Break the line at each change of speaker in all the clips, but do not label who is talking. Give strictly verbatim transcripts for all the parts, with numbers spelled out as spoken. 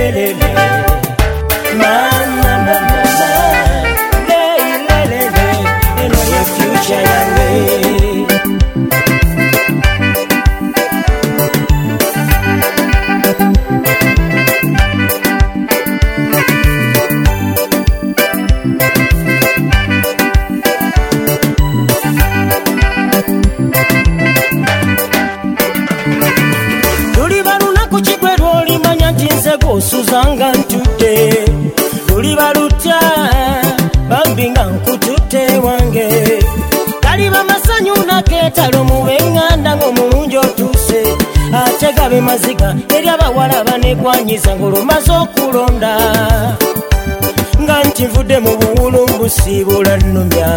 Suzanga ntute Luli baluta Bambinga nkutute wange Kaliba masanyu na ketalo muwenganda ng'omulungi otuse Ate gabe maziga eri abawala banegwanyiza ng'olumaze okulonda Nga nti nvudde mu buwulu mbusibula nnumya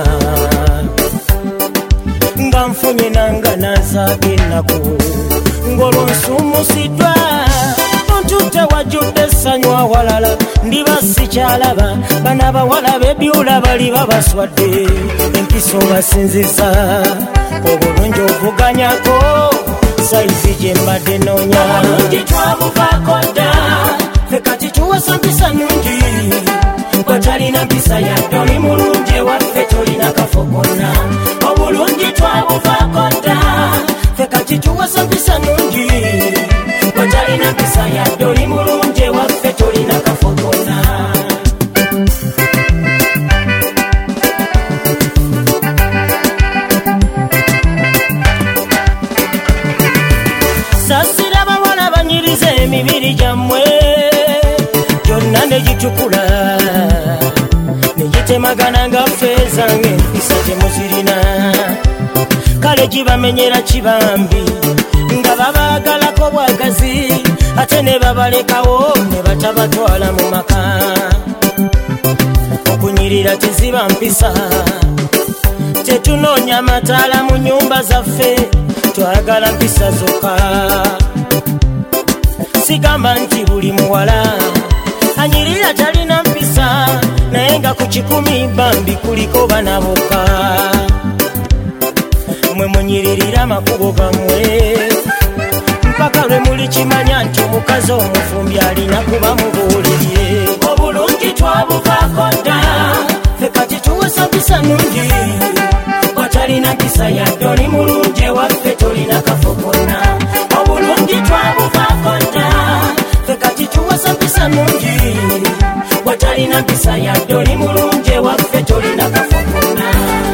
Nga nfunye nanga nazaga ennaku ng'olwonsumusiddwa Ntute wajjudde essanyu awalala ndiba sikyalaba bana bawala bebyula bali babaswadde empiso basinzisa obulungi ovuganyako sayizi gye mbadde noonya obulungi twabuvaako dda ffe kati tuwasa mpisa nnungi bwe talina mpisa yadde oli mulungi ewaffe tolina kafo konna obulungi twabuvaako dda ffe kati tuwasa mpisa nnungi Watalina pisa ya doli mulunje waffe tolina kafo konna Sasira bawala banyirize emibiri gyammwe gyonna ne gitukula ne gitemagana nga ffeeza ng'empisa temuzirina kale gibamenyera kibambi nga babaagalako bwagazi ate ne babalekawo ne batabatwala mu maka okunyirira teziba mpisa tetunoonya mataala mu nnyumba zaffe twagala mpisa zokka sigamba nti buli muwala anyirira talina mpisa naye nga ku kikumi bambi kuliko bana bokka mwe munyiririra amakubo gammwe mpaka lwe muli kimanya nti omukazi omufumbi alina kuba mubuulirire obulungi twabuvaako dda ffe kati tuwasa mpisa nnungi watalina mpisa yadde oli mulungi ewaffe tolina kafo konna obulungi twabuvaako dda ffe kati tuwasa mpisa nnungi watalina mpisa yadde oli mulungi ewaffe tolina kafo konna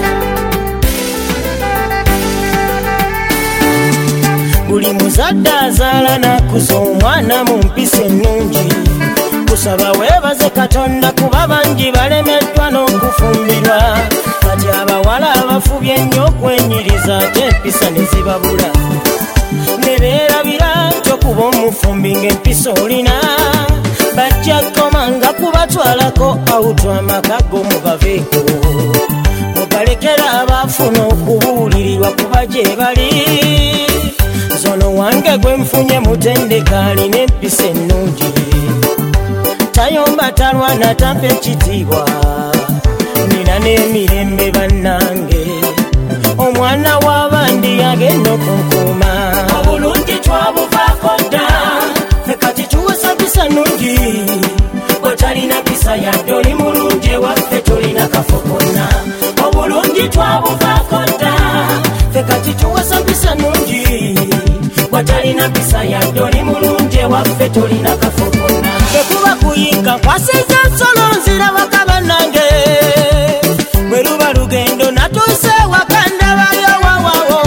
Buli muzadde azaala n'akuza omwana mu mpisa ennungi kusaba weebaze Katonda kuba bangi balemeddwa n'okufumbirwa kati abawala abafubye ennyo okwenyiriza ate empisa ne zibabula ne beerabira tokuba omufumbi ng'empisa olina bajja kkoma nga kubatwalako awutu amakago mubaveeko mubalekera abaafuna okubuulirirwa kuba gye bali Zono wange gwe mfunye mutendeka alina empisa ennungi tayomba talwana tampa ekitiibwa nina n'emirembe bannange omwana w'abandi yagenda okunkuuma obulungi twabuvaako dda ffe kati tuwasa mpisa nnungi bwe talina mpisa yadde oli mulungi ewaffe tolina kafo konna obulungi twabuvaako dda ffe kati tuwasa mpisa nnungi watalina mpisa yadde oli mulungi ewaffe tolina kafo konna tekuba kuyinga nkwasiza nsolo nzirabaka bannange bwe luba lugendo natuuse waka ndabayo wawawo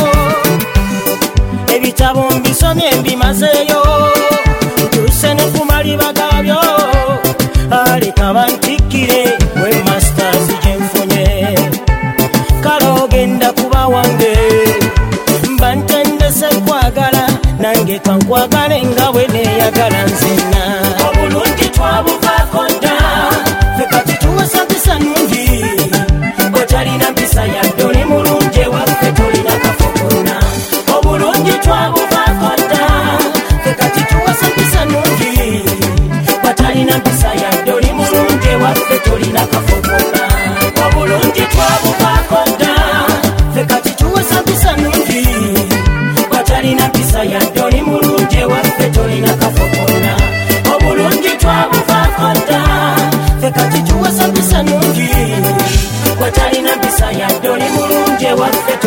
ebitabo mbisomye mbimazeeyo ntuuse ne ku maliba gaabyo aleka bantikkire we masters gye nfunye kale ogenda kuba wange bantendese kwagala nange kankwagale nga bwe neeyagala nzenna obulungi twabuvaako dda ffe kati tuwasa mpisa nnungi bwe talina mpisa yadde oli mulungi ewaffe tolina kafo konna obulungi twabuvaako dda ffe kati tuwasa mpisa nnungi bwe talina mpisa yadde oli mulungi ewaffe tolina kafo konna obulungi twabuvaako dda ffe kati tuwasa mpisa nnungi bwe talina mpisa yadde oli mulungi ewaffe tolina kafo konna obulungi waffe